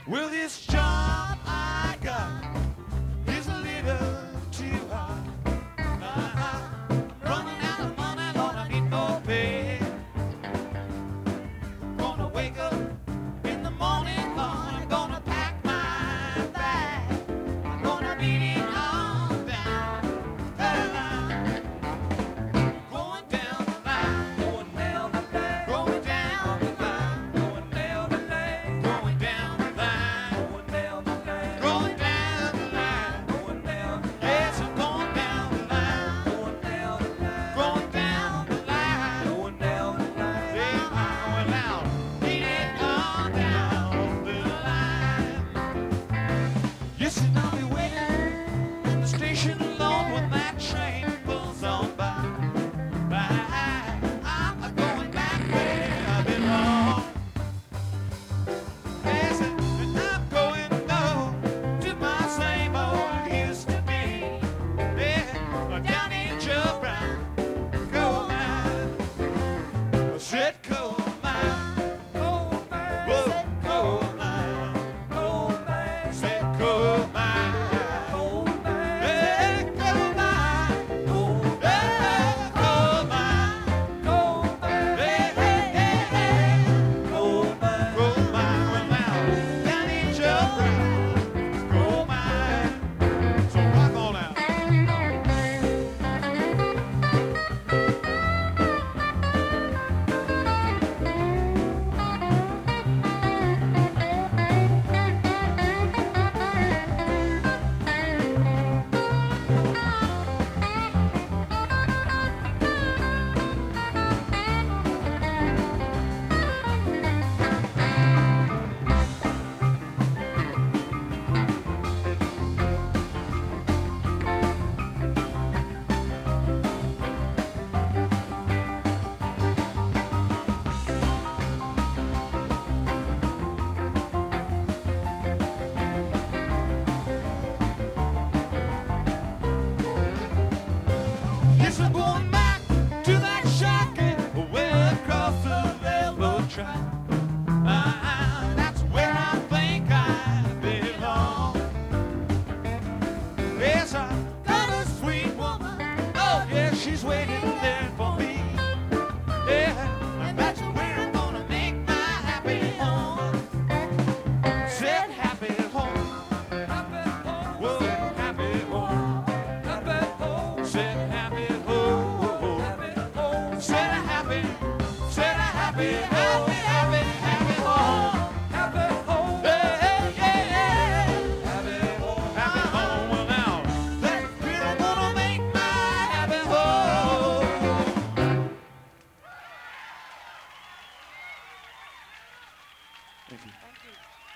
Well, this job I got is a little too hard. Running out of money, Lord, I need more pay. Gonna wake up in the morning, Lord, I'm gonna pack my bag. I'm gonna beat it all down the line. Going down the line, going down the line, going down the line, going down the line, going down the line, going down the line, going down the line, going down the line. Yes, I'm going down the line, going down the line, going down the line, going down the line. Say going out, beat it all down the line. Yes, and I'll be waiting in the station alone when that train pulls on by. I'm going back where I belong. Yes, and I'm going to my same old used to be. Yeah, down in Joe Brown, coal mine. I said coal mine, coal mine, whoa, coal mine, coal mine, said coal mine, coal mine, yeah, coal mine, coal mine, yeah, coal mine, coal mine, hey, hey, hey, hey, coal mine, coal mine. Well, now down in Joe Brown, coal mine. So rock on out. Yes, I'm going back to that shack way across the railroad track. That's where I think I belong. Yes, I got a sweet woman. Oh, yeah, she's waiting there for me. Yeah, and that's where I'm gonna make my happy home. Said happy home. Happy home. Whoa, happy home. Happy home. Said happy home. Happy home. Said a happy, happy, happy, happy home. Happy home. Hey, yeah, yeah. Happy home. Happy home. Well, now, that's where I'm gonna make my happy home. Thank you. Thank you.